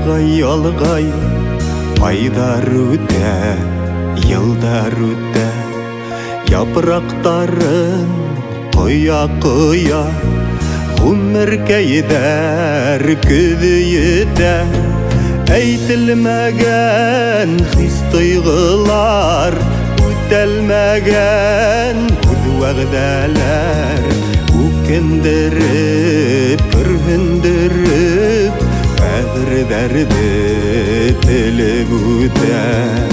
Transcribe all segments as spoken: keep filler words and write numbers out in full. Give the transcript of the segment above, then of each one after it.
Ялгай, ялгай, айдар өтті, йылдар өтті. Япырақтарын құя-құя, ғұмыр-кәйдер күдейді. Әйтілмәгән хис-тойғылар, үтәлмәгән үз вәгъдәләр. Үкендеріп, көргендеріп, бәдір дәрді тіліп үтәр.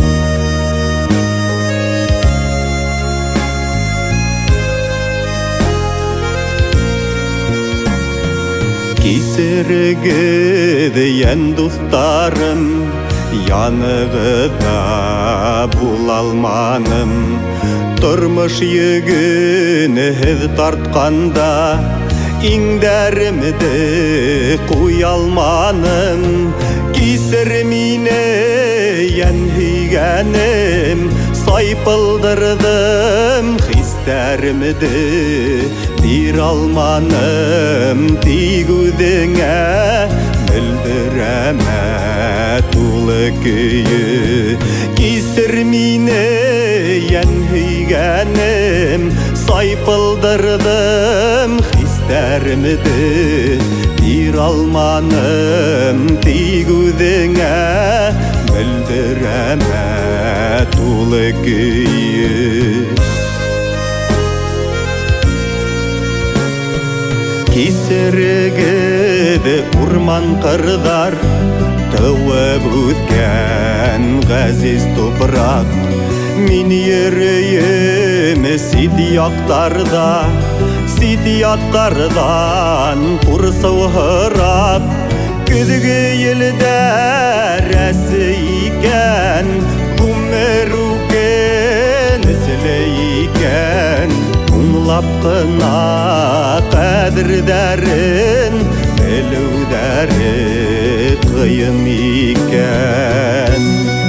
Кисергіді ен достарым, янығыда бұл алманым. Тұрмыш егіні хіз тартқанда, иңдәрімді қуй алманым. Кисір мені ен хүйгәнім, сайпылдырдым хистәрімді. Бир алманым тигудіңе, мүлдірәмә тулы күйі. Кисір мені ен хүйгәнім, сайпылдырдым хистәрімді. Бир алманым тигудіңе, мүлдірәмә тулы күйі. Кисергіді урман қырдар, тауып өткен ғазиз топырақ. Мен ерейім сидияқтарда, сидияқтардан құрсау ғырап. Күдігі елдер әсі екен, ғұмыр өкен ізілі екен. Ұңлап қына қадірдәрін, білудәрі қиын екен.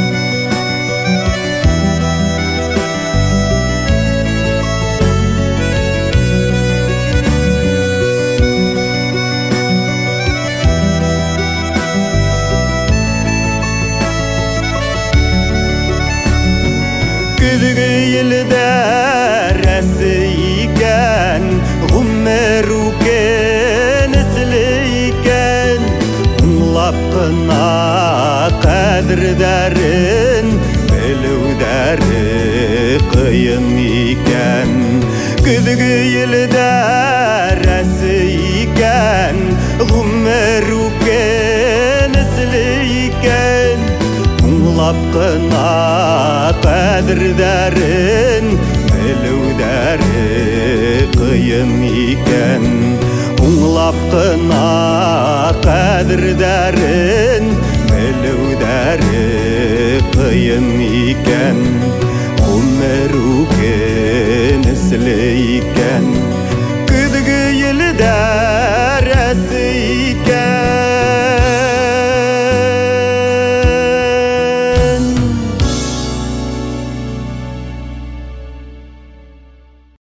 Күдігі елдер әсі екен, ғұмыр өкен ізілі екен. Ұңлап қына қадірдәрін, білудәрі қиын екен. Күдігі елдер әсі екен, ғұмыр өкен ізілі екен. Ұңлап қына қадірдәрін, білудәрі қиын екен. Ұңлап қына қадірдәрін, білудәрі қиын екен. Ғұмыр өкен ізілі екен.